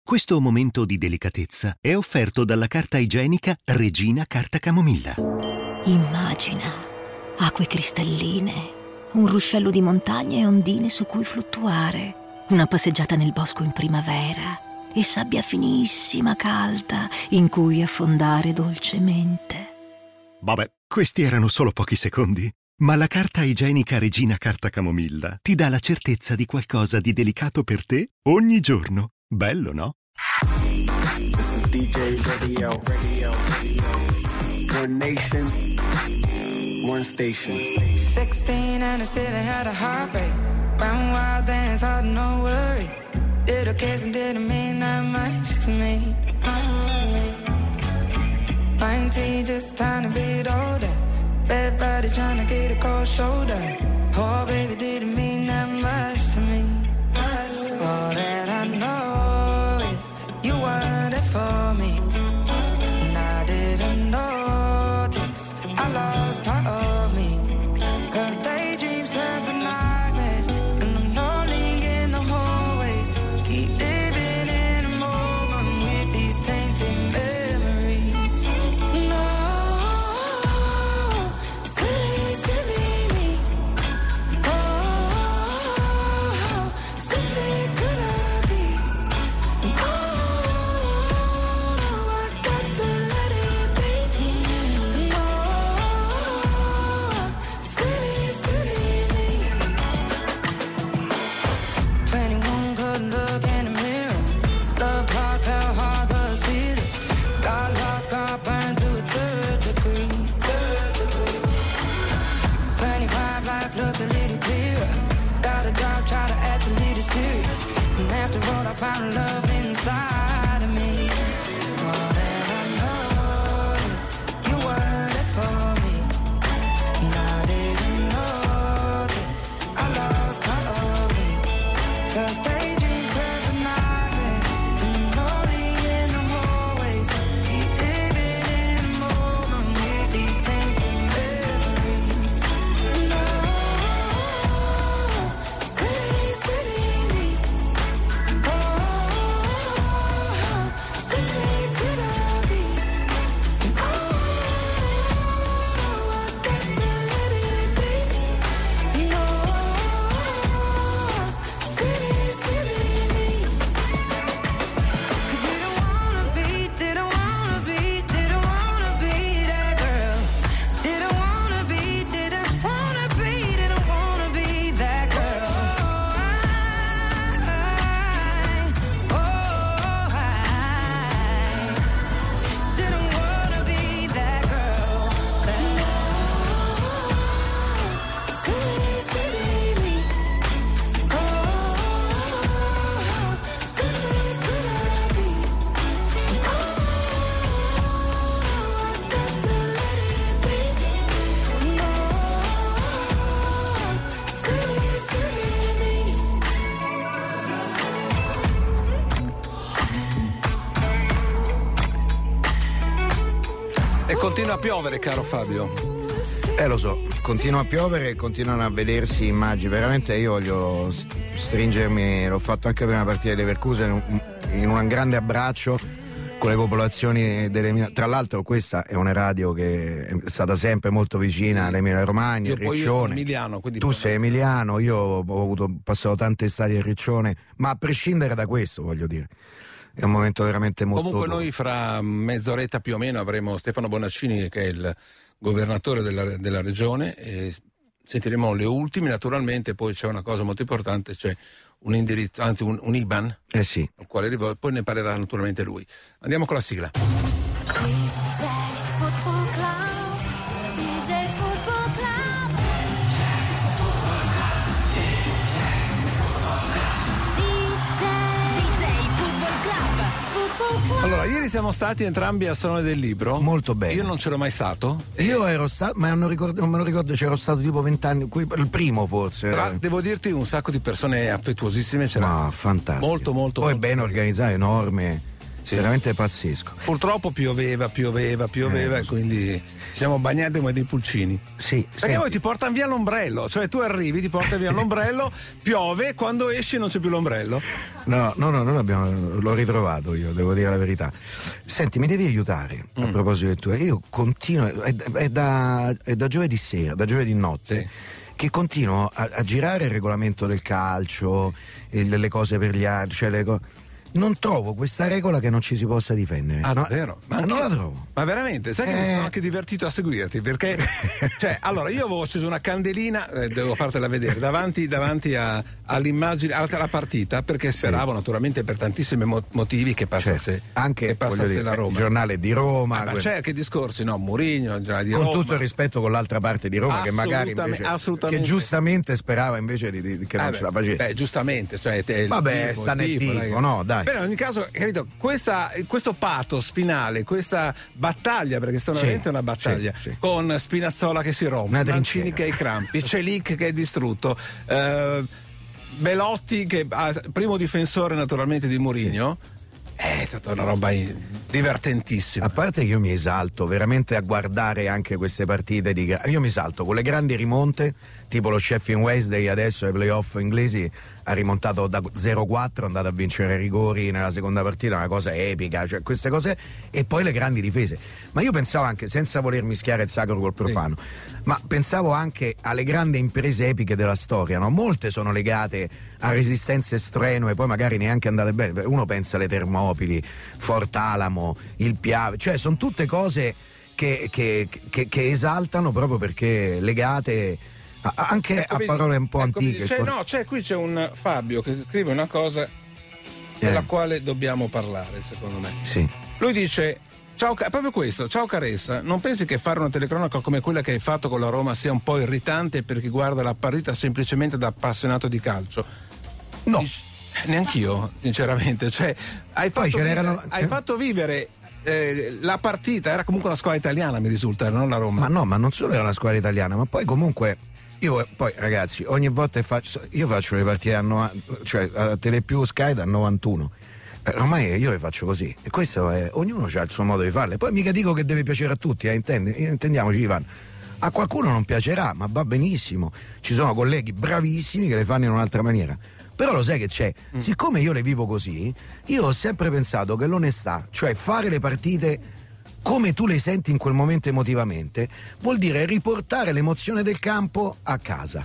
Questo momento di delicatezza è offerto dalla carta igienica Regina Carta Camomilla. Immagina acque cristalline, un ruscello di montagne e ondine su cui fluttuare, una passeggiata nel bosco in primavera e sabbia finissima, calda, in cui affondare dolcemente. Vabbè, questi erano solo pochi secondi. Ma la carta igienica Regina Carta Camomilla ti dà la certezza di qualcosa di delicato per te ogni giorno. Bello, no? This is DJ Radio. One nation, one station. 16 and I still had a heartbreak. Round wild dance, hard no worry. Little kiss and didn't mean that much to me. 19, just trying to be older. Bad body trying to get a cold shoulder. Poor baby didn't mean that much to me. All that I know is you weren't there for me. And I didn't notice I lost part of me. 'Cause daydreams turn to nightmares, and I'm lonely in the hallways. Keep living in a moment with these tainted memories. No, silly, silly me. Oh, stupid could I be? Oh, no, I got to let it be. No, silly, silly me. 21 couldn't look in the mirror. Love hard, fell hard, was fearless. Got lost, got burned to a third degree. 25, life looked a little clearer. Got a job, try to act a little serious. And after all, I found love inside of me. All that I know is you weren't there for me. And I didn't notice I lost part of me. 'Cause daydreams turn to nightmares, and I'm lonely in the hallways. Keep living in the moment with these tainted memories. No, silly, silly me. Oh, stupid could I be? Oh, I got to let it be. No, silly, silly me. Didn't wanna be that girl. Didn't wanna be that girl. Didn't wanna be that girl. Silly, silly me. Oh, stupid could I be? Oh, I got to let it be. No, silly, silly me. E continua a piovere, caro Fabio. Lo so, continua a piovere e continuano a vedersi immagini. Veramente io voglio stringermi, l'ho fatto anche per una partita di Leverkusen, in un grande abbraccio con le popolazioni delle. Tra l'altro questa è una radio che è stata sempre molto vicina all'Emilia Romagna, Io sono Riccione. emiliano, quindi Tu sei emiliano, io ho passato tante estati a Riccione, ma a prescindere da questo, voglio dire, è un momento veramente molto. Comunque noi fra mezz'oretta più o meno avremo Stefano Bonaccini, che è il governatore della regione, e sentiremo le ultime. Naturalmente poi c'è una cosa molto importante, c'è un indirizzo, anzi un IBAN, Sì. al quale poi ne parlerà naturalmente lui. Andiamo con la sigla. Allora, ieri siamo stati entrambi al Salone del Libro. Molto bene. Io non c'ero mai stato. Io ero stato, ma non me lo ricordo, c'ero stato tipo 20 anni, il primo forse. Devo dirti, un sacco di persone affettuosissime. C'era Ma fantastico. molto Poi ben organizzato, enorme. veramente pazzesco. Purtroppo pioveva e quindi ci siamo bagnati come dei pulcini. Sì, perché poi ti portano via l'ombrello, cioè tu arrivi, ti portano via l'ombrello, piove, quando esci non c'è più l'ombrello. No, l'ho ritrovato io, devo dire la verità. Senti, mi devi aiutare a proposito del tuo. Io continuo, è da giovedì sera, da giovedì notte. Sì. Che continuo a girare il regolamento del calcio, le cose per gli altri, cioè non trovo questa regola che non ci si possa difendere. Ah, davvero? Ma non la trovo. Ma veramente? Sai che mi sono anche divertito a seguirti, perché cioè, allora io avevo acceso una candelina, devo fartela vedere, davanti all'immagine, alla partita, perché speravo naturalmente per tantissimi motivi che passasse, anche la Roma. Il giornale di Roma. Ma c'è che discorsi, no? Mourinho, il giornale di Roma. Con tutto il rispetto con l'altra parte di Roma, che magari invece, che giustamente sperava invece che non ce la facesse. Beh, giustamente, cioè vabbè, sta nel tifo, no, dai. Però in ogni caso, capito, questo pathos finale, questa battaglia, perché sta veramente una battaglia, con Spinazzola che si rompe, Mancini che ha i crampi, Celic che è distrutto, Belotti che primo difensore naturalmente di Mourinho. È stata una roba divertentissima. A parte che io mi esalto veramente a guardare anche queste partite io mi esalto con le grandi rimonte, tipo lo Sheffield Wednesday adesso ai playoff inglesi ha rimontato da 0-4, è andato a vincere ai rigori nella seconda partita, una cosa epica, cioè queste cose, e poi le grandi difese. Ma io pensavo anche, senza voler mischiare il sacro col profano, ma pensavo anche alle grandi imprese epiche della storia, no? Molte sono legate a resistenze strenue, poi magari neanche andate bene. Uno pensa alle Termopili, Fort Alamo, il Piave, cioè sono tutte cose che esaltano proprio perché legate anche a parole un po' antiche. Qui c'è un Fabio che scrive una cosa della quale dobbiamo parlare, secondo me. Sì. Lui dice: ciao, proprio questo, ciao Caressa, non pensi che fare una telecronaca come quella che hai fatto con la Roma sia un po' irritante per chi guarda la partita semplicemente da appassionato di calcio? No. Neanch'io, sinceramente. Cioè, hai fatto vivere la partita, era comunque una squadra italiana, mi risulta, non la Roma. Ma non solo era una squadra italiana, ma poi comunque poi ragazzi, ogni volta faccio le partite a Telepiù Sky dal 91. Ormai io le faccio così, e questo è, ognuno ha il suo modo di farle. Poi mica dico che deve piacere a tutti, intendiamoci, Ivan. A qualcuno non piacerà, ma va benissimo. Ci sono colleghi bravissimi che le fanno in un'altra maniera. Però lo sai che c'è? Siccome io le vivo così, io ho sempre pensato che l'onestà, cioè fare le partite come tu le senti in quel momento emotivamente, vuol dire riportare l'emozione del campo a casa.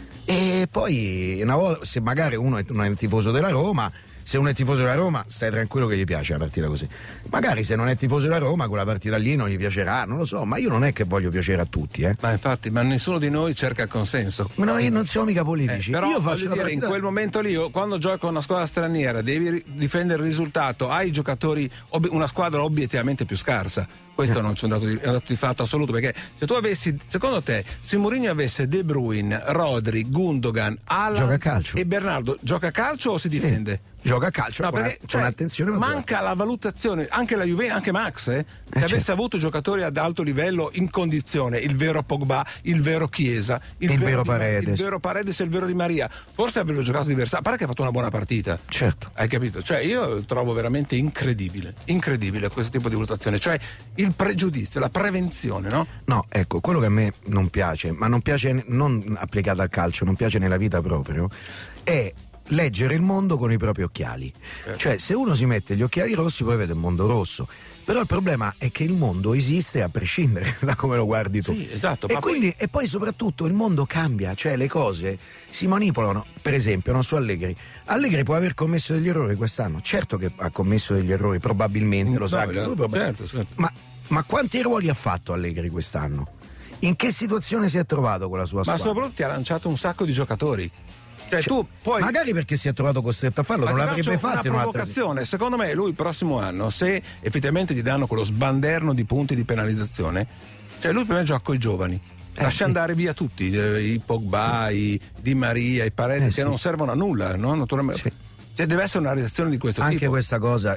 E poi una volta, se magari uno non è tifoso della Roma, se uno è tifoso della Roma, stai tranquillo che gli piace la partita così. Magari se non è tifoso della Roma, quella partita lì non gli piacerà, non lo so, ma io non è che voglio piacere a tutti, Ma infatti, ma nessuno di noi cerca il consenso. Ma no, io non siamo mica politici. Però io faccio dire, in quel momento lì, quando gioca una squadra straniera, devi difendere il risultato, hai giocatori, una squadra obiettivamente più scarsa. Questo non c'è un dato di fatto assoluto, perché se tu avessi, secondo te, se Mourinho avesse De Bruyne, Rodri, Gundogan, Haaland e Bernardo, gioca a calcio o si difende? Gioca a calcio, no, perché c'è un'attenzione. Manca la valutazione, anche la Juve, anche Max, se avesse avuto giocatori ad alto livello in condizione, il vero Pogba, il vero Chiesa, il vero Paredes. Il vero Paredes e il vero Di Maria, forse avrebbero giocato diversamente. A parte che ha fatto una buona partita. Certo. Hai capito? Cioè io trovo veramente incredibile questo tipo di valutazione, cioè il pregiudizio, la prevenzione, no? No, ecco, quello che a me non piace, ma non piace non applicato al calcio, non piace nella vita proprio, è leggere il mondo con i propri occhiali. Cioè, se uno si mette gli occhiali rossi poi vede il mondo rosso. Però il problema è che il mondo esiste a prescindere da come lo guardi tu. Sì, esatto. E poi soprattutto il mondo cambia, cioè le cose si manipolano. Per esempio, non so, Allegri può aver commesso degli errori quest'anno. Certo che ha commesso degli errori, probabilmente, lo sa. Certo. Ma quanti ruoli ha fatto Allegri quest'anno? In che situazione si è trovato con la sua squadra? Ma soprattutto ti ha lanciato un sacco di giocatori. Cioè, tu puoi... Magari perché si è trovato costretto a farlo, non l'avrebbe fatto in un'altra provocazione. Secondo me lui il prossimo anno, se effettivamente gli danno quello sbanderno di punti di penalizzazione, cioè lui prima gioca con i giovani, lascia andare via tutti, i Pogba, i Di Maria, i Paredes, che non servono a nulla, no? Naturalmente. Cioè, deve essere una reazione di questo tipo. Anche questa cosa,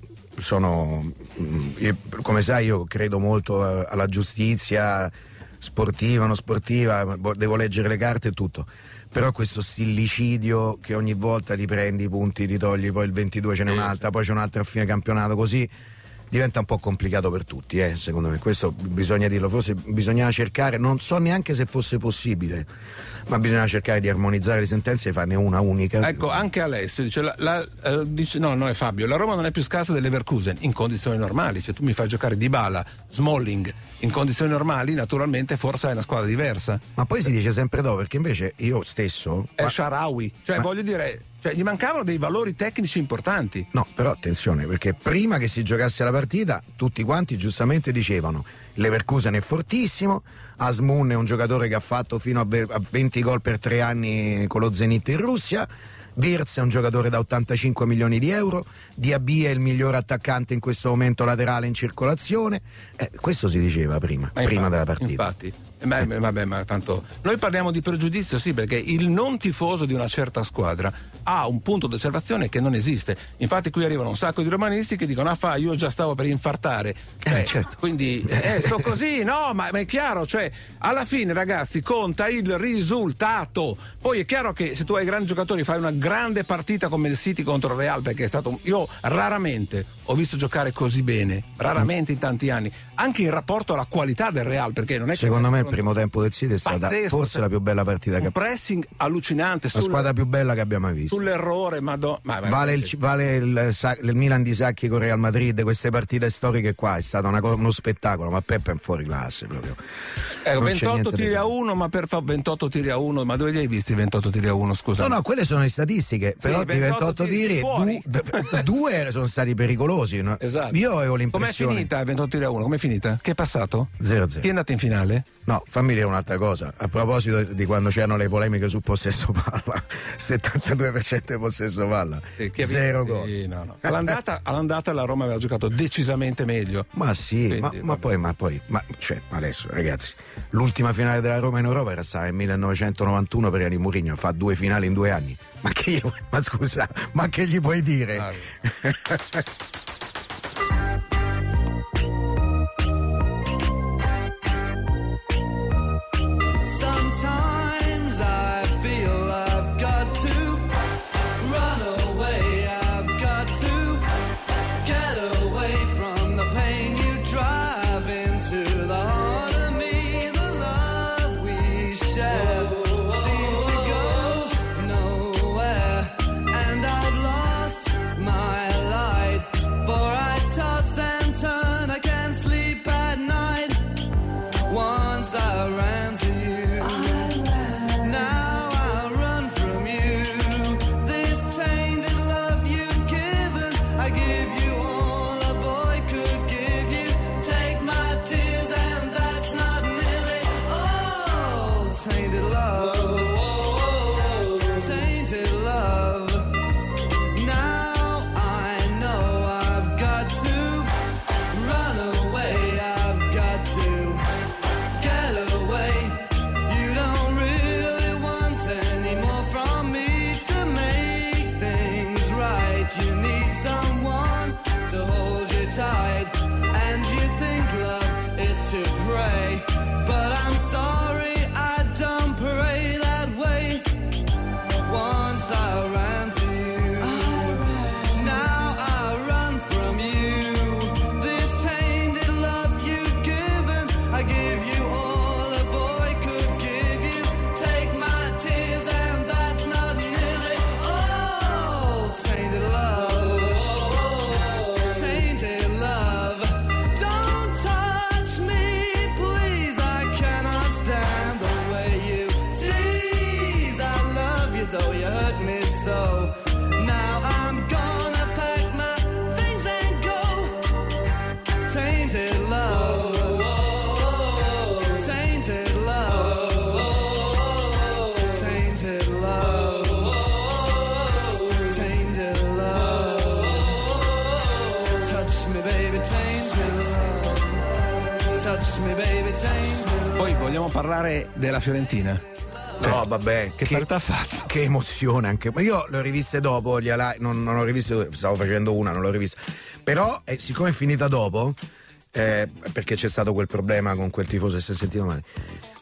come sai, io credo molto alla giustizia sportiva, non sportiva, devo leggere le carte e tutto. però questo stillicidio che ogni volta ti prendi i punti, ti togli, poi il 22 ce n'è un'altra, poi c'è un'altra a fine campionato, così diventa un po' complicato per tutti, secondo me. Questo bisogna dirlo, forse bisognava cercare, non so neanche se fosse possibile, ma bisogna cercare di armonizzare le sentenze e farne una unica. Ecco, anche Alessio dice, dice no, non è Fabio, la Roma non è più scarsa del Leverkusen in condizioni normali. Se tu mi fai giocare Dybala, Smalling in condizioni normali, naturalmente forse è una squadra diversa. Ma poi si dice sempre dopo, perché invece io stesso è Shaarawy, cioè voglio dire, gli mancavano dei valori tecnici importanti. No, però attenzione, perché prima che si giocasse la partita tutti quanti giustamente dicevano Leverkusen è fortissimo, Asmun è un giocatore che ha fatto fino a 20 gol per 3 anni con lo Zenit in Russia, Wirtz è un giocatore da 85 milioni di euro, Diaby è il miglior attaccante in questo momento laterale in circolazione, questo si diceva prima della partita. Infatti, vabbè, ma tanto noi parliamo di pregiudizio, sì, perché il non tifoso di una certa squadra ha un punto di osservazione che non esiste. Infatti qui arrivano un sacco di romanisti che dicono io già stavo per infartare, certo. Quindi sto così, no, ma è chiaro, cioè alla fine, ragazzi, conta il risultato. Poi è chiaro che se tu hai grandi giocatori, fai una grande partita come il City contro il Real, perché è stato, io raramente ho visto giocare così bene, raramente in tanti anni, anche in rapporto alla qualità del Real, perché non è secondo me il primo tempo del City è stata forse la più bella partita, un pressing allucinante, la squadra più bella che abbiamo mai visto. Sull'errore, vale il Milan di Sacchi con Real Madrid, queste partite storiche qua, è stato uno spettacolo, ma Peppe è fuori classe proprio. 28 tiri a 1, ma per 28 tiri a 1, ma dove li hai visti i 28 tiri a 1, scusa? No, quelle sono le statistiche, però di 28 tiri due sono stati pericolosi, no? Esatto. Io avevo l'impressione. Com'è finita 28 tiri a 1? Com'è finita? Che è passato? 0-0. Chi è andato in finale? No, fammi dire un'altra cosa, a proposito di quando c'erano le polemiche sul possesso palla, 72% di possesso palla, 0 gol. Sì, no. All'andata la Roma aveva giocato decisamente meglio. Ma sì, quindi, ma poi adesso ragazzi, l'ultima finale della Roma in Europa era stata nel 1991 per Gianni Mourinho, fa 2 finali in 2 anni. Ma che gli puoi dire? Claro. Poi vogliamo parlare della Fiorentina. No, vabbè, che partita ha fatto? Che emozione anche. Ma io le ho riviste dopo, non ho riviste, stavo facendo una, non l'ho rivista. Però, siccome è finita dopo, perché c'è stato quel problema con quel tifoso e si è sentito male,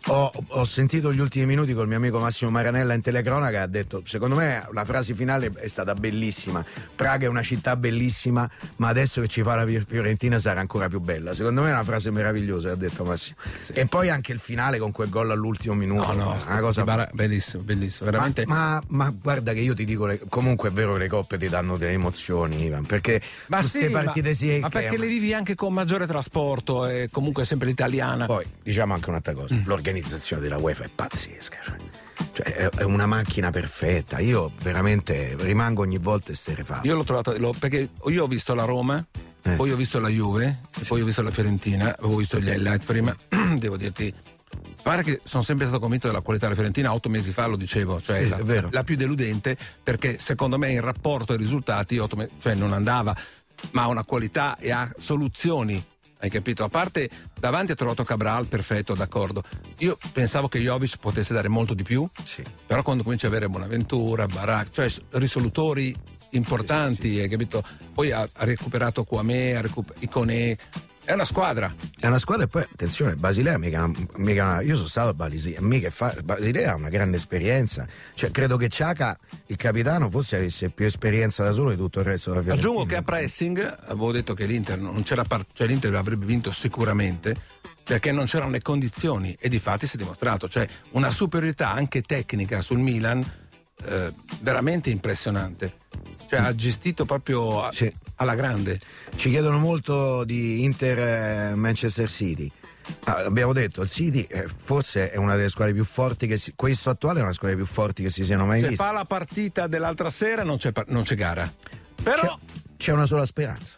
Ho sentito gli ultimi minuti col mio amico Massimo Maranella in telecronaca, ha detto secondo me la frase finale è stata bellissima. Praga è una città bellissima, ma adesso che ci fa la Fiorentina sarà ancora più bella. Secondo me è una frase meravigliosa, ha detto Massimo. Sì. E poi anche il finale con quel gol all'ultimo minuto, una cosa bellissimo, veramente. Ma guarda che io ti dico, comunque è vero che le coppe ti danno delle emozioni, Ivan, perché queste partite ma perché le vivi anche con maggiore trasporto e comunque sempre l'italiana. Poi diciamo anche un'altra cosa, l'organizzazione della UEFA è pazzesca, cioè è una macchina perfetta. Io veramente rimango ogni volta esterrefatto. Io l'ho trovato perché io ho visto la Roma, poi ho visto la Juve, e poi ho visto la Fiorentina, avevo visto gli highlights prima. Devo dirti, pare che sono sempre stato convinto della qualità della Fiorentina, 8 mesi fa lo dicevo, cioè la più deludente, perché secondo me in rapporto ai risultati cioè non andava, ma ha una qualità e ha soluzioni. Hai capito? A parte davanti ha trovato Cabral, perfetto, d'accordo. Io pensavo che Jovic potesse dare molto di più, però quando comincia a avere Bonaventura, Barak, cioè risolutori importanti, hai capito? Poi ha recuperato Kouamé, Iconé. È una squadra. È una squadra, e poi attenzione, Basilea mica io sono stato a Basilea, Basilea ha una grande esperienza. Cioè credo che Xhaka, il capitano, forse avesse più esperienza da solo di tutto il resto della Fiorentina. Aggiungo che a pressing avevo detto che l'Inter non c'era cioè l'Inter avrebbe vinto sicuramente perché non c'erano le condizioni, e difatti si è dimostrato, cioè una superiorità anche tecnica sul Milan veramente impressionante. Cioè ha gestito proprio alla grande. Ci chiedono molto di Inter Manchester City. Abbiamo detto il City forse è una delle squadre più forti questo attuale è una squadra più forti che si siano mai viste. Se fa la partita dell'altra sera non c'è gara. Però c'è una sola speranza.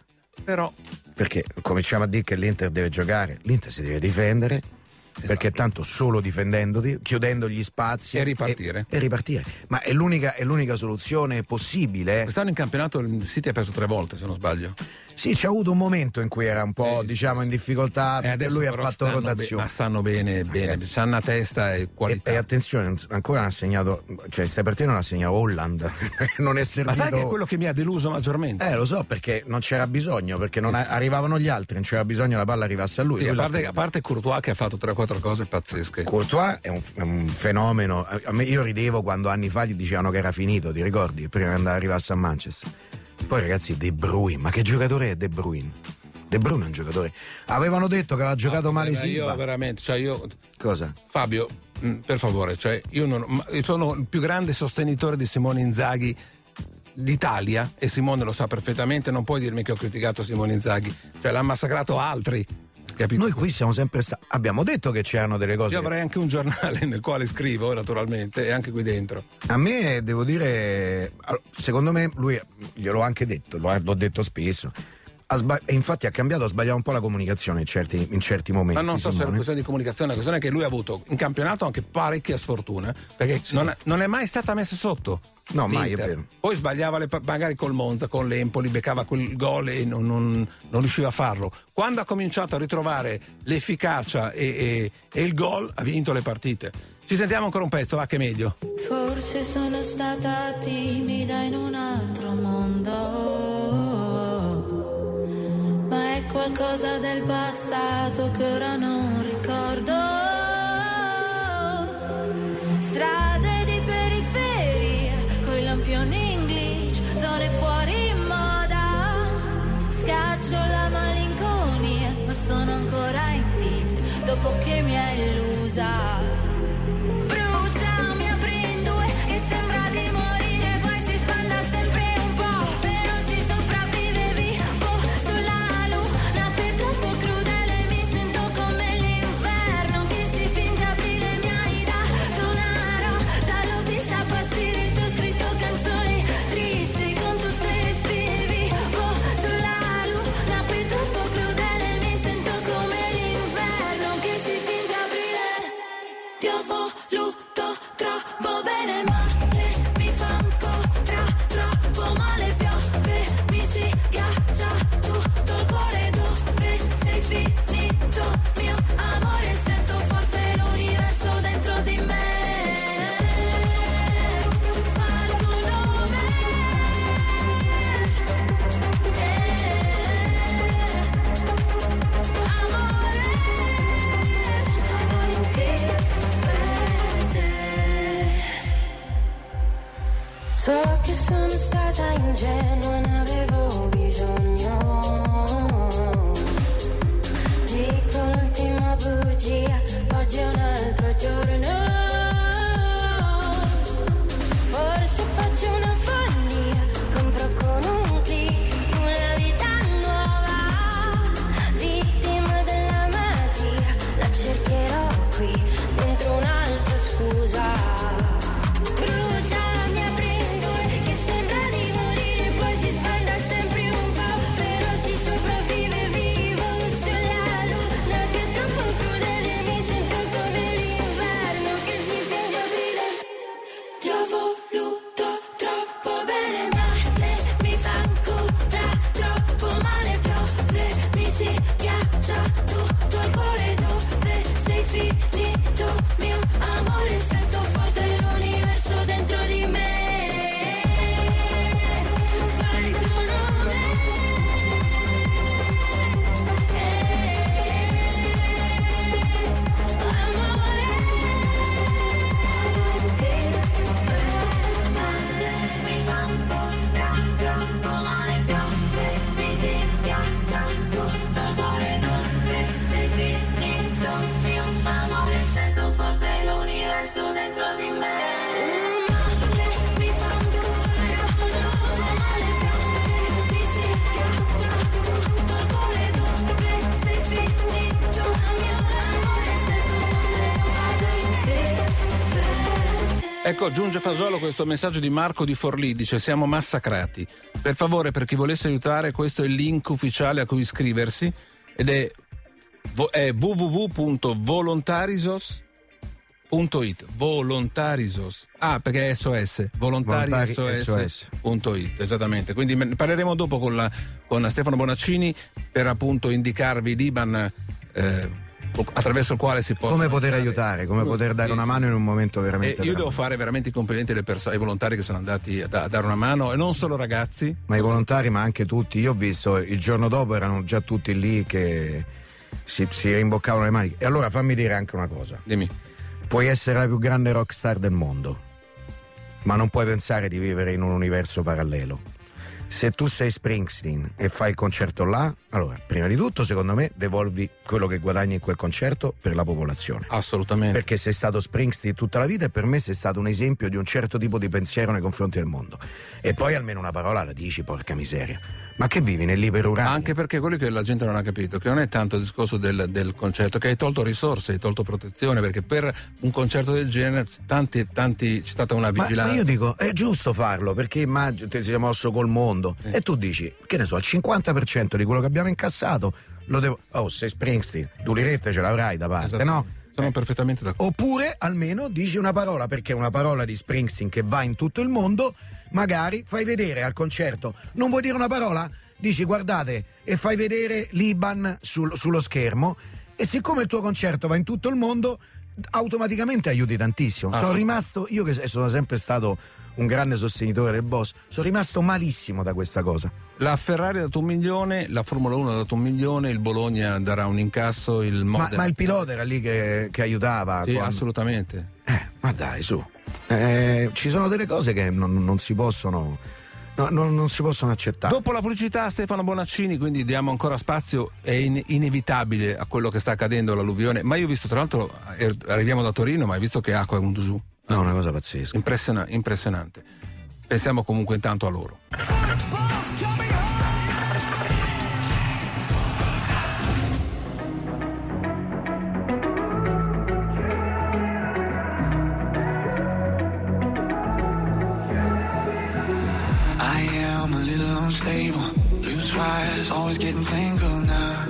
Perché cominciamo a dire che l'Inter deve giocare, l'Inter si deve difendere. Esatto. Perché tanto solo difendendoti, chiudendo gli spazi e ripartire. Ma è l'unica soluzione possibile. Quest'anno in campionato il City ha perso 3 volte, se non sbaglio. Sì, c'è avuto un momento in cui era un po' in difficoltà, perché lui ha fatto rotazione. Ma stanno bene, c'hanno una testa e qualità. E attenzione, ancora non ha segnato, cioè questa partita non ha segnato Holland. Non è servito. Ma sai che è quello che mi ha deluso maggiormente? Lo so, perché non c'era bisogno, perché non arrivavano gli altri, non c'era bisogno che la palla arrivasse a lui. Sì, a parte Courtois che ha fatto 3-4 cose pazzesche. Courtois è un fenomeno. Io ridevo quando anni fa gli dicevano che era finito, ti ricordi? Prima che arrivasse a Manchester. Poi ragazzi, De Bruyne, ma che giocatore è De Bruyne? De Bruyne è un giocatore. Avevano detto che aveva giocato male Silva. Io veramente, Cosa? Fabio, per favore, io sono il più grande sostenitore di Simone Inzaghi d'Italia, e Simone lo sa perfettamente, non puoi dirmi che ho criticato Simone Inzaghi, cioè l'ha massacrato altri. Capito? Noi qui siamo sempre abbiamo detto che c'erano delle cose. Io avrei anche un giornale nel quale scrivo, naturalmente, e anche qui dentro. A me, devo dire, secondo me lui, gliel'ho anche detto, l'ho detto spesso, infatti ha cambiato, ha sbagliato un po' la comunicazione in certi momenti. Ma non so se è una questione di comunicazione, la questione è che lui ha avuto in campionato anche parecchia sfortuna, perché non è mai stata messa sotto. No, mai, è vero. Poi sbagliava magari col Monza, con l'Empoli, beccava quel gol e non riusciva a farlo. Quando ha cominciato a ritrovare l'efficacia e il gol, ha vinto le partite. Ci sentiamo ancora un pezzo, va che meglio. Forse sono stata timida in un altro mondo, ma è qualcosa del passato che ora non ricordo. Strade di periferia, coi lampioni in glitch, zone fuori moda. Scaccio la malinconia, ma sono ancora in tilt dopo che mi ha illusa. Ti sono stata ingenua, ne avevo bisogno. Dico l'ultima bugia, oggi è un altro giorno. Forse faccio una follia, compro con un click una vita nuova. Vittima della magia, la cercherò qui, dentro un'altra scusa. Brucia la mia prendure, che sembra di morire, poi si spenda sempre un po', però si sopravvive vivo sulla luna che è troppo crudele, mi sento come l'inverno che si finge aprile. Ti ho voluto troppo bene, male, mi fa ancora troppo male, piove, mi si ghiaccia tutto il cuore, dove sei finito, mio amore, sento forte l'universo dentro di me. Fai tu nome, amore. Mi fa ancora troppo male, piove, mi si ghiaccia tutto il cuore, dove sei finito, mio amore, sento forte l'universo dentro di me. Mi fa ancora troppo male, piove, mi si ghiaccia tutto il cuore, dove sei finito, mio amore, sento forte l'universo. Ecco, giunge Fasolo questo messaggio di Marco di Forlì, dice: siamo massacrati. Per favore, per chi volesse aiutare, questo è il link ufficiale a cui iscriversi ed è www.volontarisos.it. Volontarisos. Ah, perché è SOS. Volontarisos.it, esattamente. Quindi ne parleremo dopo con Stefano Bonaccini per appunto indicarvi l'IBAN attraverso il quale si può come poter aiutare, come poter dare una mano in un momento veramente io devo fare veramente i complimenti ai volontari che sono andati a dare una mano, e non solo ragazzi, ma i volontari, ma anche tutti. Io ho visto il giorno dopo erano già tutti lì che si rimboccavano le maniche. E allora fammi dire anche una cosa. Dimmi. Puoi essere la più grande rockstar del mondo, ma non puoi pensare di vivere in un universo parallelo. Se tu sei Springsteen e fai il concerto là, allora, prima di tutto, secondo me, devolvi quello che guadagni in quel concerto per la popolazione. Assolutamente. Perché sei stato Springsteen tutta la vita e per me sei stato un esempio di un certo tipo di pensiero nei confronti del mondo. E poi almeno una parola la dici, porca miseria. Ma che vivi nell'iperuranio? Anche perché quello che la gente non ha capito, che non è tanto il discorso del concerto, che hai tolto risorse, hai tolto protezione, perché per un concerto del genere tanti c'è stata una vigilanza. Ma io dico, è giusto farlo, perché immagino ti sei mosso col mondo e tu dici, che ne so, il 50% di quello che abbiamo incassato lo devo... Oh, sei Springsteen, tu lirette ce l'avrai da parte, no? Sono perfettamente d'accordo. Oppure almeno dici una parola, perché una parola di Springsteen che va in tutto il mondo, magari fai vedere al concerto. Non vuoi dire una parola? Dici guardate, e fai vedere l'IBAN sullo schermo, e siccome il tuo concerto va in tutto il mondo, automaticamente aiuti tantissimo. Sono rimasto, io che sono sempre stato un grande sostenitore del boss, sono rimasto malissimo da questa cosa. La Ferrari ha dato 1 milione, la Formula 1 ha dato 1 milione, il Bologna darà un incasso, il Modena... ma il pilota era lì che aiutava? Sì, assolutamente. Ma dai, su. Ci sono delle cose che non si possono... No, non si possono accettare. Dopo la pubblicità Stefano Bonaccini, quindi diamo ancora spazio, è inevitabile a quello che sta accadendo all'alluvione. Ma io ho visto, tra l'altro, arriviamo da Torino, ma hai visto che acqua è un giù? No, una cosa pazzesca. Impressionante. Pensiamo comunque intanto a loro. Unstable, loose wires, always getting tangled now.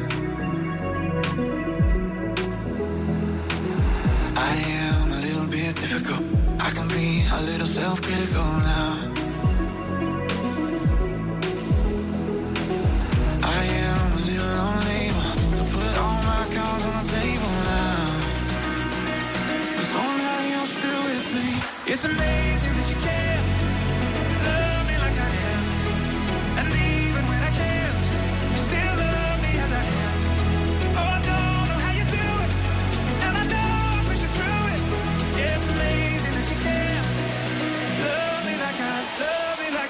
I am a little bit difficult, I can be a little self-critical now. I am a little unable to put all my cards on the table now. But somehow you're still with me. It's amazing that you care. Love me like I am. And even when I can't, you still love me as I am. Oh, I don't know how you do it, and I know I put you through it. Yeah, it's amazing that you care. Love me like I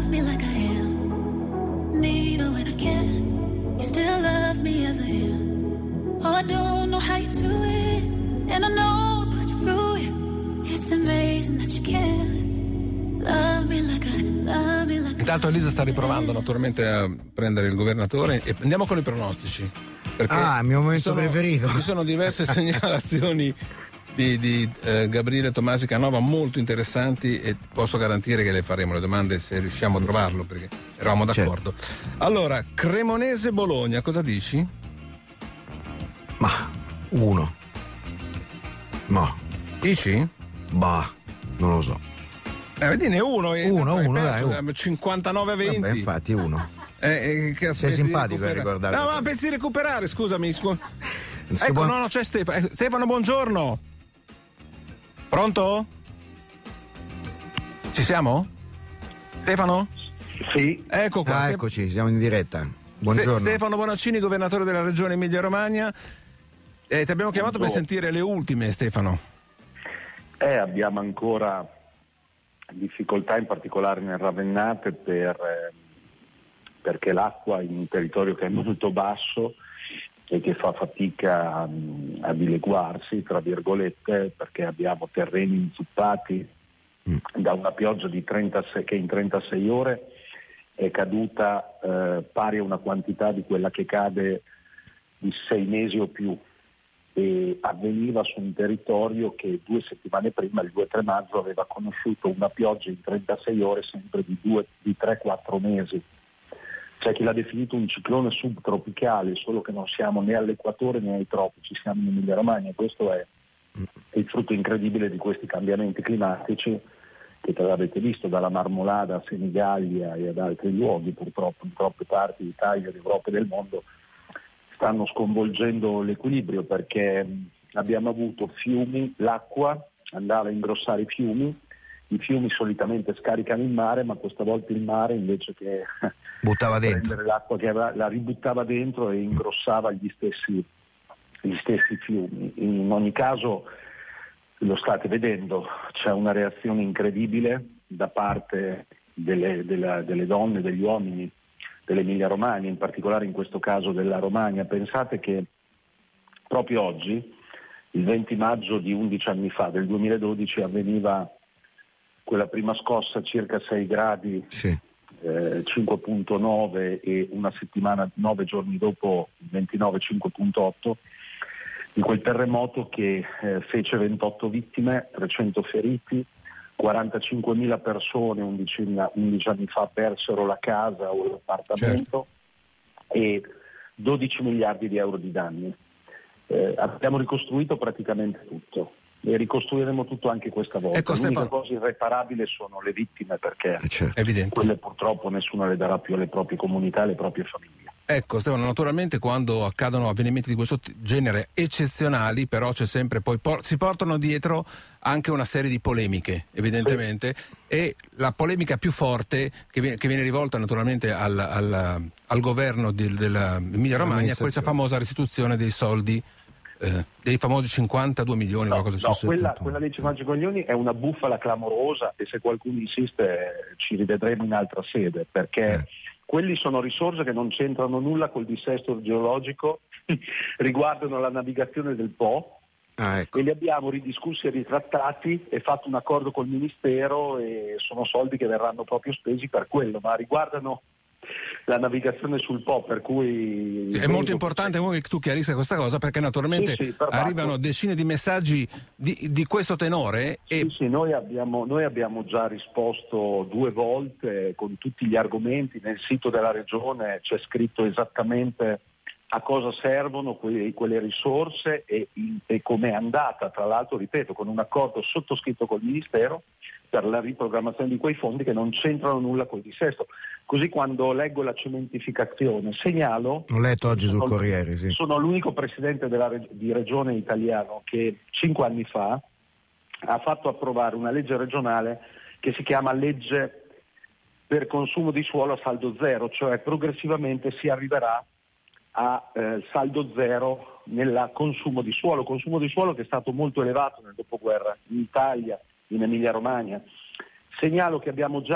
love me like I am. Even when I can't, you still love me as I am. Oh, I don't know how you do it, and I know I put you through it. It's amazing that you can love me like I love me like I. Intanto Elisa sta riprovando naturalmente a prendere il governatore e andiamo con i pronostici. Il mio momento preferito. Ci sono diverse segnalazioni di Gabriele Tomasi Canova molto interessanti e posso garantire che le faremo le domande se riusciamo a trovarlo, perché eravamo d'accordo. Certo. Allora, Cremonese-Bologna, cosa dici? Ma 1. No. Dici? Bah, non lo so. Vedi, uno. Uno, dai. 59-20. Vabbè, infatti 1. Sei simpatico a ricordare. No, ma pensi di recuperare, scusami. Ecco, no, c'è Stefano. Stefano, buongiorno. Pronto? Ci siamo? Stefano? Sì. Ecco qua. Eccoci, siamo in diretta. Buongiorno. Stefano Bonaccini, governatore della regione Emilia-Romagna. Ti abbiamo chiamato per sentire le ultime, Stefano. Abbiamo ancora difficoltà, in particolare nel Ravennate, perché l'acqua in un territorio che è molto basso e che fa fatica a dileguarsi, tra virgolette, perché abbiamo terreni inzuppati da una pioggia che in 36 ore è caduta pari a una quantità di quella che cade di 6 mesi o più, e avveniva su un territorio che 2 settimane prima, il 2-3 maggio, aveva conosciuto una pioggia in 36 ore sempre di 3-4 mesi. C'è chi l'ha definito un ciclone subtropicale, solo che non siamo né all'equatore né ai tropici, siamo in Emilia Romagna, e questo è il frutto incredibile di questi cambiamenti climatici che avete visto dalla Marmolada a Senigallia e ad altri luoghi, purtroppo in troppe parti d'Italia, d'Europa e del mondo, stanno sconvolgendo l'equilibrio, perché abbiamo avuto fiumi, l'acqua andava a ingrossare i fiumi solitamente scaricano in mare, ma questa volta il mare, invece che buttava dentro, prendere l'acqua che la ributtava dentro e ingrossava gli stessi fiumi. In ogni caso, lo state vedendo, c'è una reazione incredibile da parte delle donne, degli uomini dell'Emilia Romagna, in particolare in questo caso della Romagna. Pensate che proprio oggi, il 20 maggio di 11 anni fa, del 2012, avveniva quella prima scossa circa 6 gradi, sì. 5.9, e una settimana, 9 giorni dopo, 29, 5.8, di quel terremoto che fece 28 vittime, 300 feriti, 45.000 persone 11 anni fa persero la casa o l'appartamento, certo, e 12 miliardi di euro di danni. Abbiamo ricostruito praticamente tutto e ricostruiremo tutto anche questa volta. Ecco, l'unica Stefano, cosa irreparabile sono le vittime, perché certo, quelle purtroppo nessuno le darà più alle proprie comunità, alle proprie famiglie. Ecco, Stefano, naturalmente quando accadono avvenimenti di questo genere eccezionali, però c'è sempre poi si portano dietro anche una serie di polemiche, evidentemente, sì. E la polemica più forte che viene rivolta naturalmente al governo dell'Emilia Romagna è questa famosa restituzione dei soldi, dei famosi 52 milioni. Quella dei 52 milioni è una bufala clamorosa, e se qualcuno insiste ci rivedremo in altra sede, perché quelli sono risorse che non c'entrano nulla col dissesto geologico, riguardano la navigazione del Po, ecco. E li abbiamo ridiscussi e ritrattati e fatto un accordo col Ministero, e sono soldi che verranno proprio spesi per quello, ma riguardano la navigazione sul Po, per cui sì, è molto importante che tu chiarisca questa cosa, perché naturalmente arrivano decine di messaggi di questo tenore. Sì, noi abbiamo già risposto 2 volte con tutti gli argomenti. Nel sito della regione c'è scritto esattamente a cosa servono quelle risorse e com'è andata, tra l'altro, ripeto, con un accordo sottoscritto col Ministero per la riprogrammazione di quei fondi che non c'entrano nulla col dissesto. Così quando leggo la cementificazione segnalo... L'ho letto oggi sul Corriere, sì. Sono l'unico presidente di regione italiano che 5 anni fa ha fatto approvare una legge regionale che si chiama legge per consumo di suolo a saldo zero, cioè progressivamente si arriverà a saldo zero nel consumo di suolo che è stato molto elevato nel dopoguerra in Italia, in Emilia Romagna. Segnalo che abbiamo già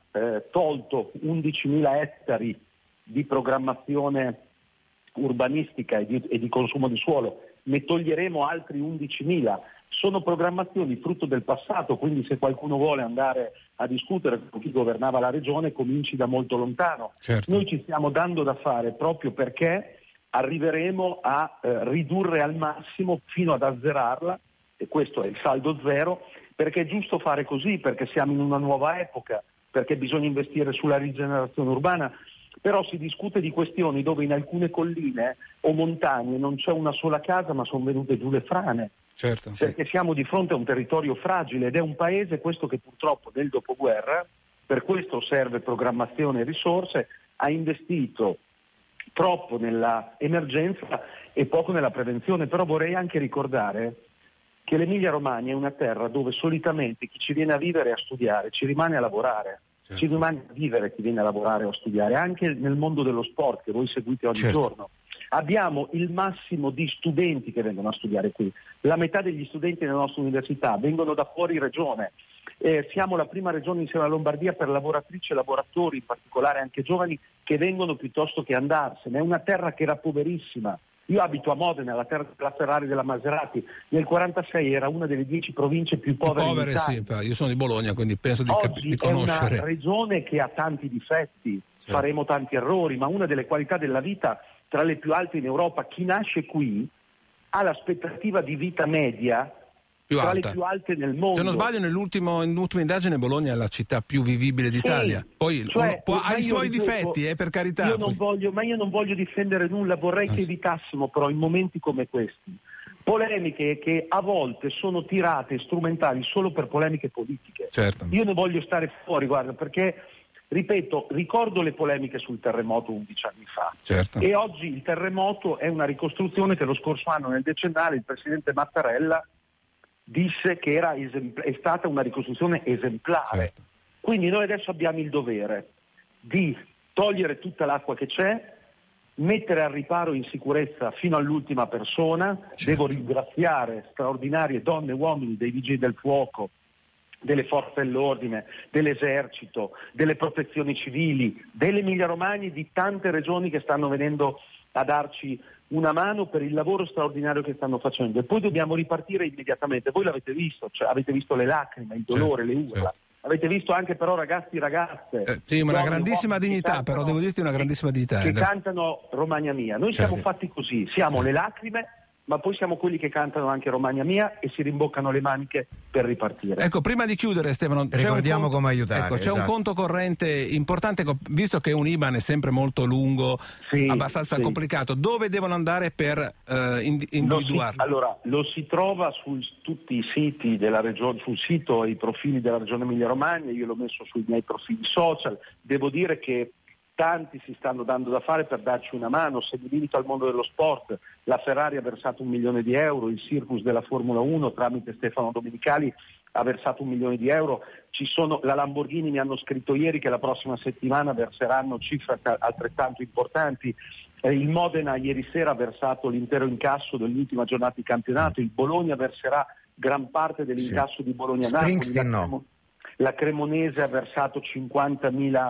tolto 11.000 ettari di programmazione urbanistica e di consumo di suolo, ne toglieremo altri 11.000. Sono programmazioni frutto del passato, quindi se qualcuno vuole andare a discutere con chi governava la regione, cominci da molto lontano. Certo. Noi ci stiamo dando da fare proprio perché arriveremo a ridurre al massimo fino ad azzerarla, e questo è il saldo zero, perché è giusto fare così, perché siamo in una nuova epoca, perché bisogna investire sulla rigenerazione urbana. Però si discute di questioni dove in alcune colline o montagne non c'è una sola casa, ma sono venute giù le frane. Certo, Perché siamo di fronte a un territorio fragile ed è un paese, questo, che purtroppo nel dopoguerra, per questo serve programmazione e risorse, ha investito troppo nella emergenza e poco nella prevenzione. Però vorrei anche ricordare che l'Emilia Romagna è una terra dove solitamente chi ci viene a vivere e a studiare ci rimane a lavorare. Certo. Ci rimane a vivere chi viene a lavorare o a studiare, anche nel mondo dello sport che voi seguite ogni Certo. giorno. Abbiamo il massimo di studenti che vengono a studiare qui, la metà degli studenti nelle nostre università vengono da fuori regione, siamo la prima regione insieme alla Lombardia per lavoratrici e lavoratori, in particolare anche giovani, che vengono piuttosto che andarsene. È una terra che era poverissima. Io abito a Modena, la terra della Ferrari e della Maserati, nel 1946 era una delle 10 province più povere sì, io sono di Bologna, quindi penso di Oggi conoscere. è una regione che ha tanti difetti, Certo. faremo tanti errori, ma una delle qualità della vita tra le più alte in Europa. Chi nasce qui ha l'aspettativa di vita media Più tra alta. le più alte nel mondo. Se non sbaglio, nell'ultima indagine Bologna è la città più vivibile d'Italia. Sì, Poi cioè, ha i suoi ripeto, difetti, per carità. Io non voglio difendere nulla, vorrei che evitassimo però in momenti come questi polemiche che a volte sono tirate strumentali solo per polemiche politiche. Certo. Io ne voglio stare fuori, guarda, perché ripeto, ricordo le polemiche sul terremoto 11 anni fa. Certo. E oggi il terremoto è una ricostruzione che lo scorso anno nel decennale il presidente Mattarella disse che è stata una ricostruzione esemplare. Certo. Quindi noi adesso abbiamo il dovere di togliere tutta l'acqua che c'è, mettere al riparo in sicurezza fino all'ultima persona. Certo. Devo ringraziare straordinarie donne e uomini dei vigili del fuoco, delle forze dell'ordine, dell'esercito, delle protezioni civili, dell'Emilia Romagna e di tante regioni che stanno venendo a darci una mano per il lavoro straordinario che stanno facendo. E poi dobbiamo ripartire immediatamente. Voi l'avete visto, cioè, avete visto le lacrime, il dolore, Certo, le urla. certo. Avete visto anche però ragazzi e ragazze. Sì, una donne, grandissima uomini che dignità, cantano- però devo dirti una grandissima dignità. che cantano Romagna Mia. Noi Certo. siamo fatti così, siamo le lacrime, ma poi siamo quelli che cantano anche Romagna Mia e si rimboccano le maniche per ripartire. Ecco, prima di chiudere, Stefano, Ricordiamo come aiutare, Ecco, c'è un esatto. conto corrente importante, visto che un IBAN è sempre molto lungo, Sì, abbastanza sì. complicato. Dove devono andare per individuarlo? Lo si trova su tutti i siti della regione, sul sito e i profili della Regione Emilia Romagna. Io l'ho messo sui miei profili social. Devo dire che tanti si stanno dando da fare per darci una mano. Se mi limito al mondo dello sport, la Ferrari ha versato 1 milione di euro, il Circus della Formula 1 tramite Stefano Domenicali ha versato 1 milione di euro. La Lamborghini mi hanno scritto ieri che la prossima settimana verseranno cifre altrettanto importanti. Il Modena ieri sera ha versato l'intero incasso dell'ultima giornata di campionato, il Bologna verserà gran parte dell'incasso di Bologna-Napoli, Springsteen no. la Cremonese ha versato 50.000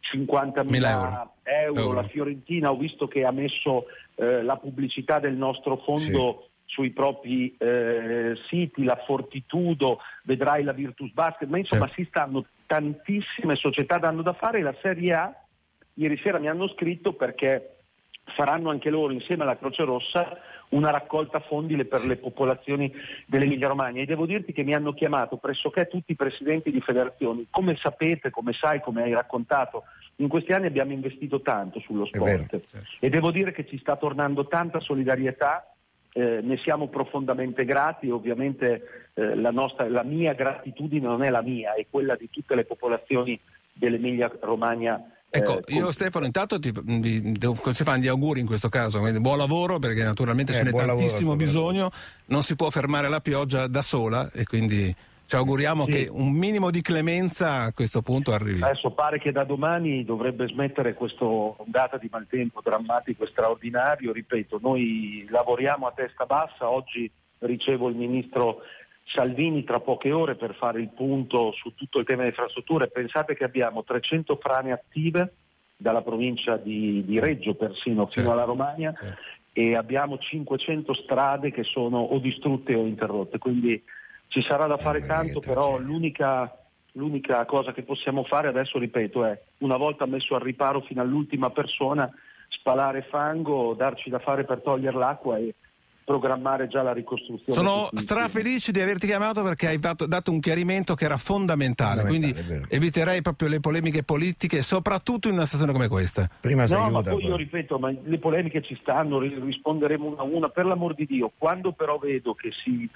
euro, la Fiorentina ho visto che ha messo la pubblicità del nostro fondo sui propri siti, la Fortitudo, vedrai la Virtus Basket, ma insomma si stanno tantissime società dando da fare. La Serie A ieri sera mi hanno scritto perché faranno anche loro insieme alla Croce Rossa una raccolta fondi per le popolazioni dell'Emilia Romagna, e devo dirti che mi hanno chiamato pressoché tutti i presidenti di federazioni. Come sapete, come sai, come hai raccontato, in questi anni abbiamo investito tanto sullo sport e devo dire che ci sta tornando tanta solidarietà, ne siamo profondamente grati. Ovviamente la mia gratitudine non è la mia, è quella di tutte le popolazioni dell'Emilia Romagna. Ecco, io Stefano intanto ti devo fare gli auguri in questo caso, quindi buon lavoro, perché naturalmente ce n'è tantissimo bisogno, non si può fermare la pioggia da sola e quindi ci auguriamo che un minimo di clemenza a questo punto arrivi. Adesso pare che da domani dovrebbe smettere questa ondata di maltempo drammatico e straordinario. Ripeto, noi lavoriamo a testa bassa. Oggi ricevo il ministro Salvini tra poche ore per fare il punto su tutto il tema delle infrastrutture. Pensate che abbiamo 300 frane attive dalla provincia di Reggio persino fino alla Romagna, e abbiamo 500 strade che sono o distrutte o interrotte, quindi ci sarà da fare tanto, però l'unica cosa che possiamo fare adesso, ripeto, è, una volta messo al riparo fino all'ultima persona, spalare fango, darci da fare per togliere l'acqua e programmare già la ricostruzione. Sono strafelice di averti chiamato perché hai dato un chiarimento che era fondamentale, quindi eviterei proprio le polemiche politiche, soprattutto in una stazione come questa. Ma poi io ripeto, ma le polemiche ci stanno, risponderemo una a una, per l'amor di Dio. Quando però vedo che si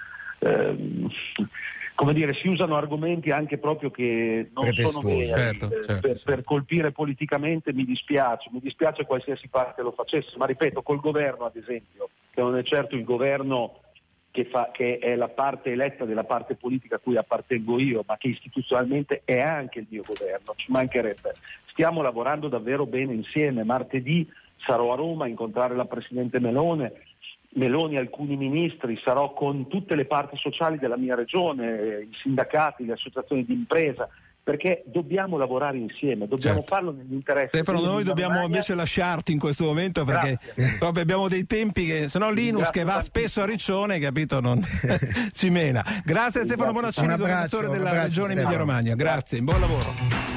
usano argomenti anche proprio che non sono veri, per colpire politicamente, mi dispiace qualsiasi parte lo facesse, ma ripeto, col governo ad esempio, che non è certo il governo che è la parte eletta della parte politica a cui appartengo io, ma che istituzionalmente è anche il mio governo, ci mancherebbe. Stiamo lavorando davvero bene insieme. Martedì sarò a Roma a incontrare la Presidente Meloni e alcuni ministri, sarò con tutte le parti sociali della mia regione, i sindacati, le associazioni di impresa, perché dobbiamo lavorare insieme, dobbiamo farlo nell'interesse. Stefano, noi dobbiamo invece lasciarti in questo momento perché proprio abbiamo dei tempi che, se no Linus che va spesso a Riccione, capito, non ci mena. Grazie a Stefano Bonaccini, governatore della regione Emilia Romagna. Grazie, in buon lavoro.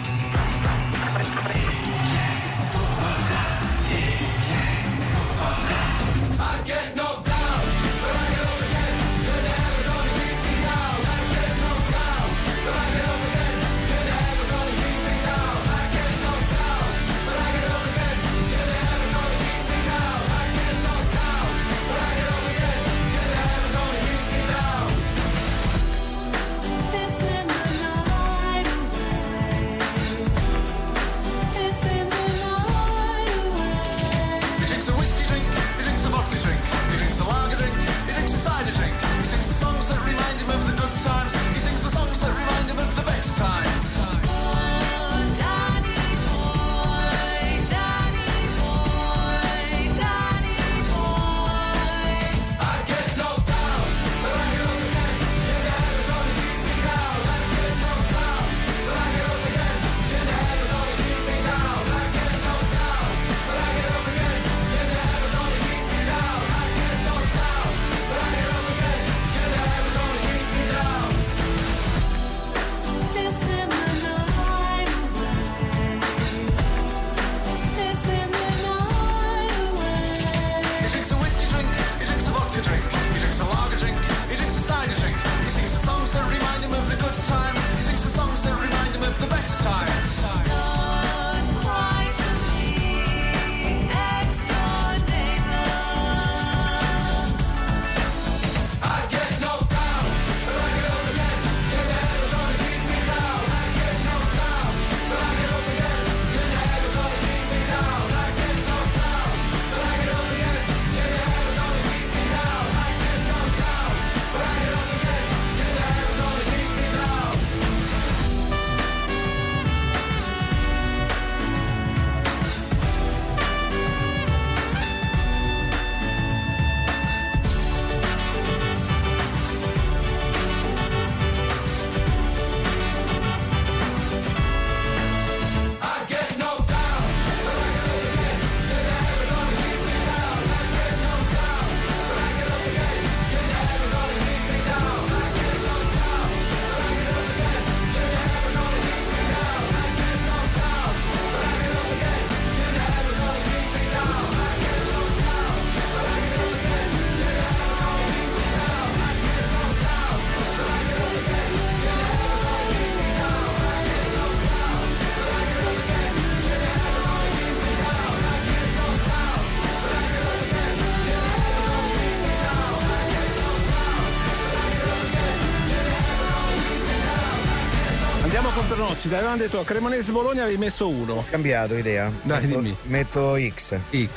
Ci avevano detto a Cremonese Bologna avevi messo 1. Ho cambiato idea. Dai, dimmi. Metto X.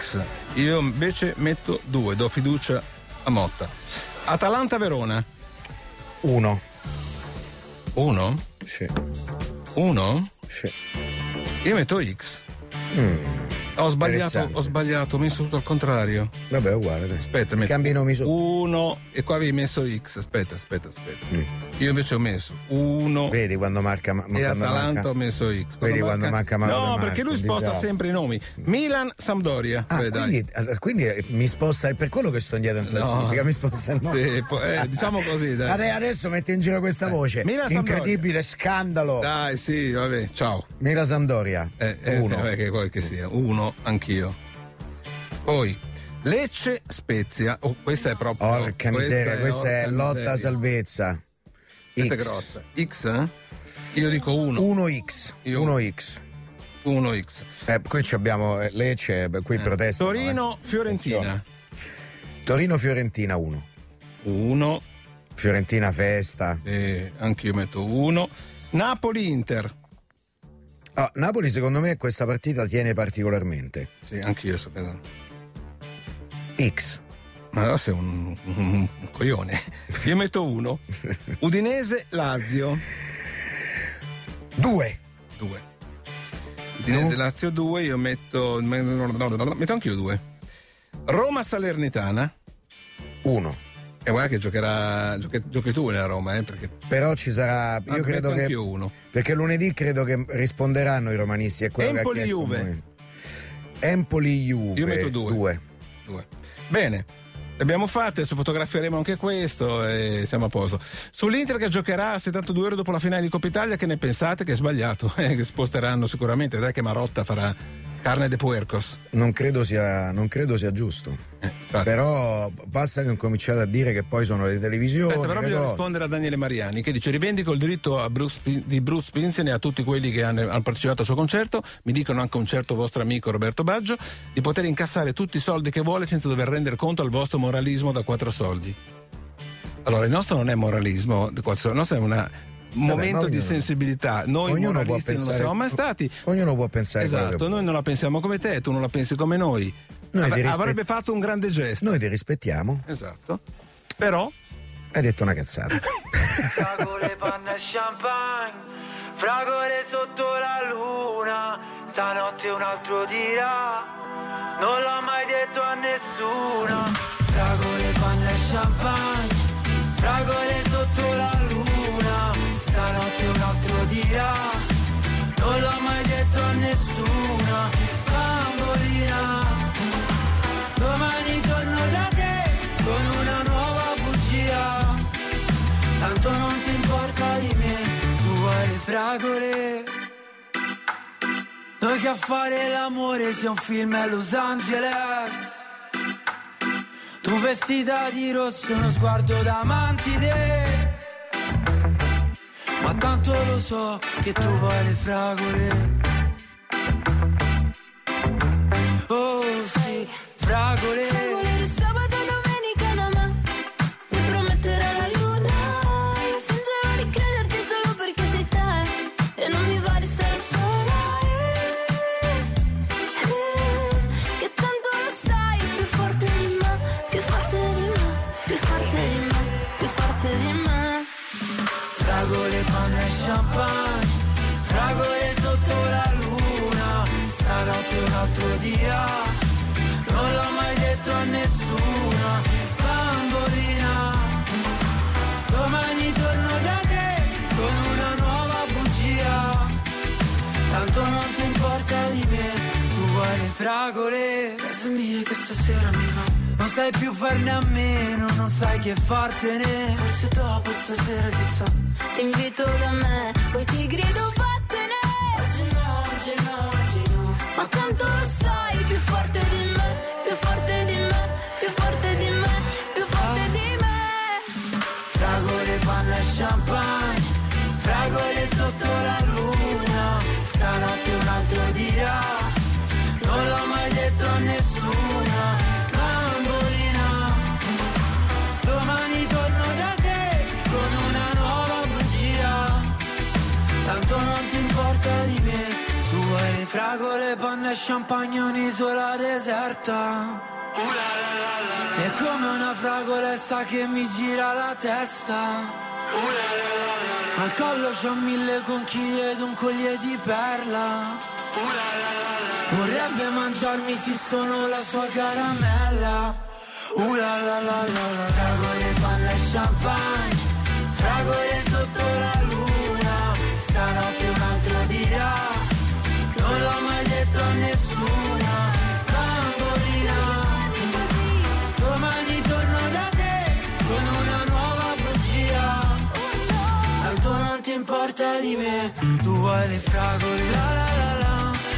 Io invece metto 2, do fiducia a Motta. Atalanta Verona 1. 1? Sì. 1? Sì. Io metto X. Ho sbagliato, ho messo tutto al contrario. Vabbè, uguale, dai. Aspetta, cambi i nomi sotto. 1 e qua avevi messo X. Aspetta. Io invece ho messo 1. Vedi quando marca e Atalanta ho messo X. Quando manca no, perché lui sposta sempre i nomi. Milan, Sampdoria. Quindi mi sposta, è per quello che sto indietro in classifica, mi sposta il nome. Sì, diciamo così, dai. Adesso metti in giro questa voce. Milan, incredibile scandalo. Dai, sì, vabbè, ciao. Milan Sampdoria. 1. Che sia, 1 anch'io. Poi Lecce Spezia. Questa è proprio. Porca miseria, questa è lotta salvezza. Questa è grossa. X? Io dico 1. 1X. 1X. Qui abbiamo Lecce, qui protesta. Torino Fiorentina. Torino Fiorentina 1. 1. Fiorentina festa. Anche io metto 1. Napoli Inter. Napoli secondo me questa partita tiene particolarmente. Sì, anche io so che X. Ma allora sei un coglione. Io metto 1. Udinese Lazio 2. Udinese Lazio 2. Io metto anche io 2. Roma Salernitana 1. E guarda che giochi tu nella Roma, perché però ci sarà, io credo che io 1. Perché lunedì credo che risponderanno i romanisti a quello che ha chiesto Juve. Empoli Juve. Io metto 2. Bene, le abbiamo fatte, adesso fotografieremo anche questo e siamo a posto. Sull'Inter che giocherà a 72 ore dopo la finale di Coppa Italia, che ne pensate? Che è sbagliato, che sposteranno sicuramente, dai che Marotta farà carne de puercos. Non credo sia giusto. Però basta che cominciate a dire che poi sono le televisioni. Aspetta, però bisogna rispondere a Daniele Mariani che dice: rivendico il diritto di Bruce Springsteen e a tutti quelli che hanno partecipato al suo concerto, mi dicono anche un certo vostro amico Roberto Baggio, di poter incassare tutti i soldi che vuole senza dover rendere conto al vostro moralismo da 4 soldi. Allora il nostro non è moralismo, il nostro è un momento di sensibilità. Noi moralisti non siamo mai stati. Ognuno può pensare. Esatto, noi non la pensiamo come te, tu non la pensi come noi. Avrebbe fatto un grande gesto. Noi ti rispettiamo. Esatto. Però hai detto una cazzata. Fragole, panna e champagne, fragole sotto la luna, stanotte un altro dirà, non l'ho mai detto a nessuno. Fragole, panna e champagne, fragole sotto la luna, stanotte un altro dirà, non l'ho mai detto a nessuno. Bambolina, domani torno da te con una nuova bugia, tanto non ti importa di me, tu vuoi le fragole. Noi che a fare l'amore sia un film a Los Angeles, tu vestita di rosso, uno sguardo da mantide, ma tanto lo so che tu vuoi le fragole. Oh sì, fragole. Fragole di sabato e domenica da me, mi prometterà la luna, io fingerò di crederti solo perché sei te, e non mi va di stare sola, che tanto lo sai, più forte di me, più forte di me, più forte di me, più forte di me. Fragole, panna e champagne, fragole sotto la luna, stanotte un altro dirà, non l'ho mai detto a nessuno. Bambolina, domani torno da te con una nuova bugia, tanto non ti importa di me, tu vuoi le fragole. Casa mia che stasera mi va, non sai più farne a meno, non sai che fartene, forse dopo stasera chissà. Ti invito da me, poi ti grido vattene. Oggi no, oggi no, oggi no. Ma tanto lo sai, più forte di me, più forte di me, più forte di me, più forte di me. Fragole, panna e champagne, fragole sotto la luna, stanotte un altro dirà, non l'ho mai detto a nessuno. Bambolina, domani torno da te con una nuova bugia, tanto non ti importa di me, tu vuoi le fragole, panna e champagne, un'isola deserta, è come una fragolessa che mi gira la testa, al collo c'ho 1000 conchiglie ed un collier di perla, vorrei vorrebbe mangiarmi, sì sono la sua caramella. La la la la la. Fragole, panna e champagne, fragole sotto la luna. Stanotte un altro dirà, non l'ho mai detto a nessuna. Bambolina, domani torno da te con una nuova bugia. Tanto non ti importa di me, tu vuoi le fragole, la la la la.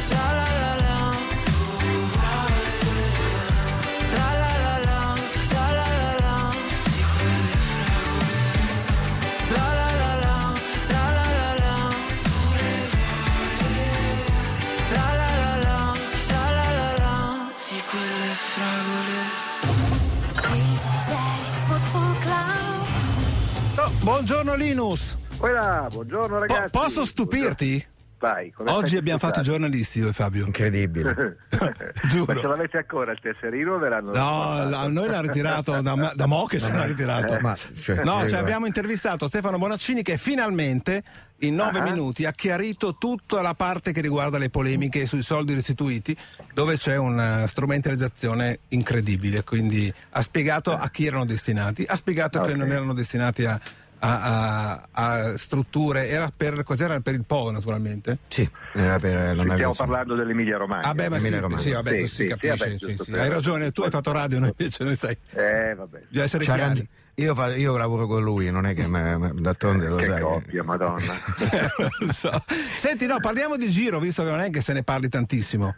Buongiorno Linus. Buongiorno ragazzi. Posso stupirti? Vai, oggi abbiamo fatto i giornalisti io e Fabio. Incredibile. Ma ce l'avete ancora il tesserino o ve l'hanno? No, noi l'ha ritirato da mo' che se l'ha ritirato. Abbiamo intervistato Stefano Bonaccini che finalmente in 9 minuti ha chiarito tutta la parte che riguarda le polemiche sui soldi restituiti, dove c'è una strumentalizzazione incredibile, quindi ha spiegato a chi erano destinati, ha spiegato che non erano destinati a strutture, era per il Po naturalmente? Sì, era per la stiamo parlando dell'Emilia Romagna. Hai ragione, tu hai fatto radio, noi invece noi sai. Vabbè. Bisogna essere chiari. Io lavoro con lui, non è che d'altronde lo che sai. coppia, madonna. Lo so. Senti, parliamo di Giro, visto che non è che se ne parli tantissimo.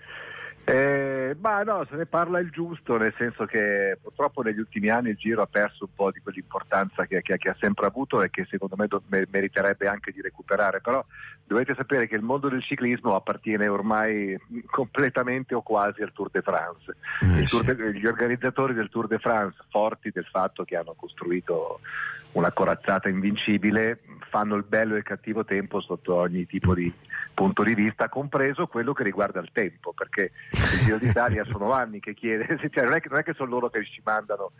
Se ne parla il giusto, nel senso che purtroppo negli ultimi anni il Giro ha perso un po' di quell'importanza che ha sempre avuto e che secondo me meriterebbe anche di recuperare, però dovete sapere che il mondo del ciclismo appartiene ormai completamente o quasi al Tour de France. Gli organizzatori del Tour de France, forti del fatto che hanno costruito una corazzata invincibile, fanno il bello e il cattivo tempo sotto ogni tipo di punto di vista, compreso quello che riguarda il tempo, perché il Giro d'Italia sono anni che chiede, non è che sono loro che ci mandano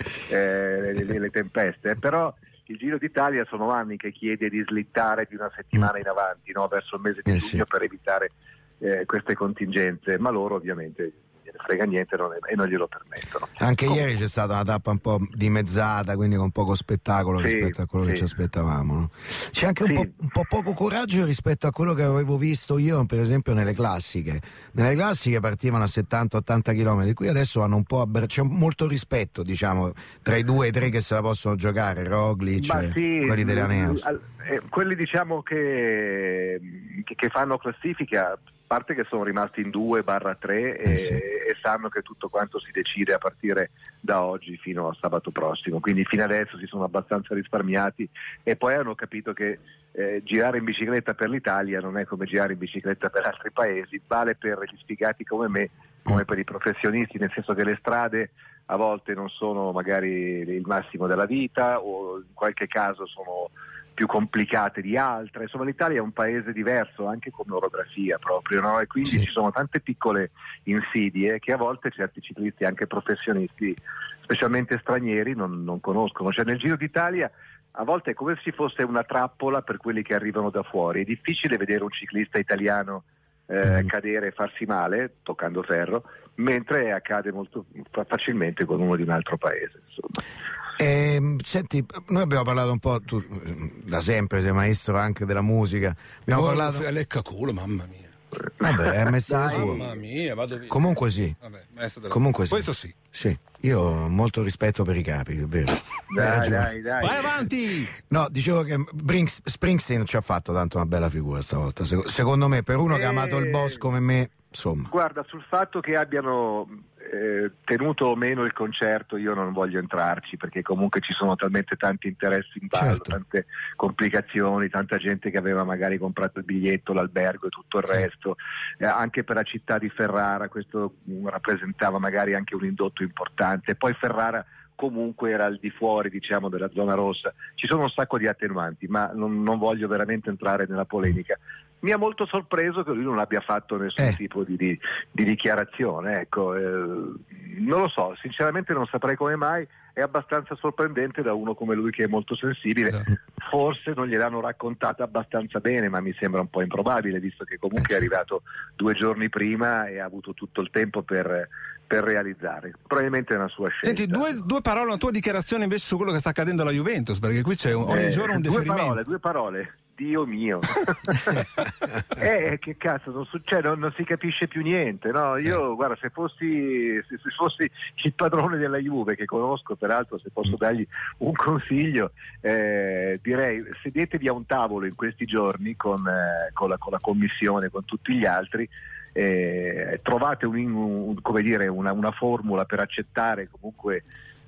le tempeste, però il Giro d'Italia sono anni che chiede di slittare di una settimana in avanti, verso il mese di giugno per evitare queste contingenze, ma loro ovviamente frega niente e non glielo permettono. Anche ieri c'è stata una tappa un po' dimezzata, quindi con poco spettacolo rispetto a quello che ci aspettavamo, no? C'è anche un po' poco coraggio rispetto a quello che avevo visto io per esempio nelle classiche partivano a 70-80 km, qui adesso hanno un po' c'è molto rispetto, diciamo, tra i 2 e i 3 che se la possono giocare, Roglic, quelli della Neos. Quelli diciamo che fanno classifica, a parte che sono rimasti in 2/3 e sanno che tutto quanto si decide a partire da oggi fino a sabato prossimo, quindi fino adesso si sono abbastanza risparmiati e poi hanno capito che girare in bicicletta per l'Italia non è come girare in bicicletta per altri paesi, vale per gli sfigati come me, come per i professionisti, nel senso che le strade a volte non sono magari il massimo della vita o in qualche caso sono più complicate di altre, insomma l'Italia è un paese diverso anche come orografia proprio, no? E quindi ci sono tante piccole insidie che a volte certi ciclisti, anche professionisti, specialmente stranieri, non conoscono. Cioè nel Giro d'Italia a volte è come se ci fosse una trappola per quelli che arrivano da fuori, è difficile vedere un ciclista italiano cadere e farsi male toccando ferro, mentre accade molto facilmente con uno di un altro paese, insomma. Senti, noi abbiamo parlato un po', tu da sempre sei maestro anche della musica, abbiamo parlato lecca culo, mamma mia. Vabbè, è messaggio suo. Mamma mia, vado via. Comunque sì. Vabbè, comunque sì. Questo sì. Sì, io ho molto rispetto per i capi, è vero. Dai. Vai avanti! No, dicevo che Springsteen ci ha fatto tanto una bella figura stavolta, secondo me, per uno che ha amato il boss come me, insomma. Guarda, sul fatto che abbiano tenuto o meno il concerto io non voglio entrarci, perché comunque ci sono talmente tanti interessi in ballo, tante complicazioni, tanta gente che aveva magari comprato il biglietto, l'albergo e tutto il resto, anche per la città di Ferrara questo rappresentava magari anche un indotto importante, poi Ferrara comunque era al di fuori, diciamo, della zona rossa, ci sono un sacco di attenuanti, ma non voglio veramente entrare nella polemica. Mi ha molto sorpreso che lui non abbia fatto nessun tipo di dichiarazione, ecco, Non lo so, sinceramente non saprei come mai, è abbastanza sorprendente da uno come lui che è molto sensibile. Forse non gliel'hanno raccontata abbastanza bene, ma mi sembra un po' improbabile, visto che comunque è arrivato 2 giorni prima e ha avuto tutto il tempo per realizzare. Probabilmente è una sua scelta. Senti, due parole, una tua dichiarazione invece su quello che sta accadendo alla Juventus, perché qui c'è ogni giorno un deferimento. Due parole. Dio mio. Che cazzo, non si capisce più niente, no? Io guarda, se fossi il padrone della Juve, che conosco peraltro, se posso dargli un consiglio, direi sedetevi a un tavolo in questi giorni con la commissione, con tutti gli altri, trovate una formula per accettare comunque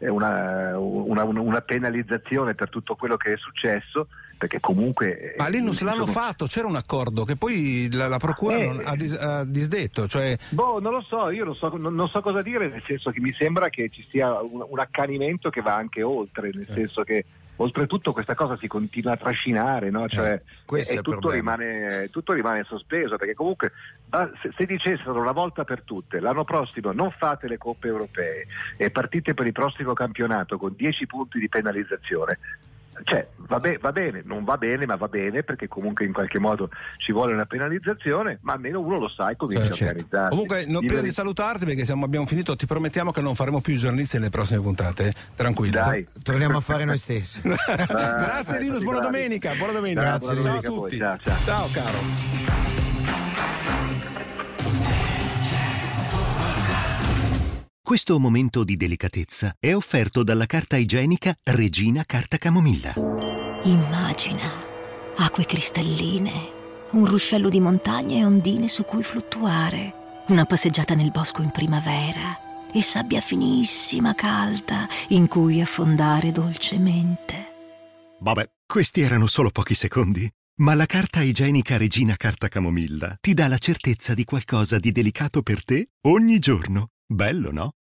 una penalizzazione per tutto quello che è successo, perché comunque ma lì non se l'hanno fatto, c'era un accordo che poi la procura ha disdetto, cioè non lo so, io non so cosa dire, nel senso che mi sembra che ci sia un accanimento che va anche oltre, nel senso che oltretutto questa cosa si continua a trascinare, no? Cioè, e tutto rimane sospeso, perché comunque se dicessero una volta per tutte l'anno prossimo non fate le coppe europee e partite per il prossimo campionato con 10 punti di penalizzazione, cioè va bene, non va bene, ma va bene, perché comunque in qualche modo ci vuole una penalizzazione, ma almeno uno lo sa e comincia a organizzare. Comunque prima di salutarti, perché abbiamo finito, ti promettiamo che non faremo più i giornalisti nelle prossime puntate, tranquillo. Dai, torniamo a fare noi stessi. Grazie Linus, buona domenica. Grazie, ciao a tutti. Ciao caro. Questo momento di delicatezza è offerto dalla carta igienica Regina Carta Camomilla. Immagina acque cristalline, un ruscello di montagne e ondine su cui fluttuare, una passeggiata nel bosco in primavera e sabbia finissima, calda, in cui affondare dolcemente. Vabbè, questi erano solo pochi secondi, ma la carta igienica Regina Carta Camomilla ti dà la certezza di qualcosa di delicato per te ogni giorno. Bello, no?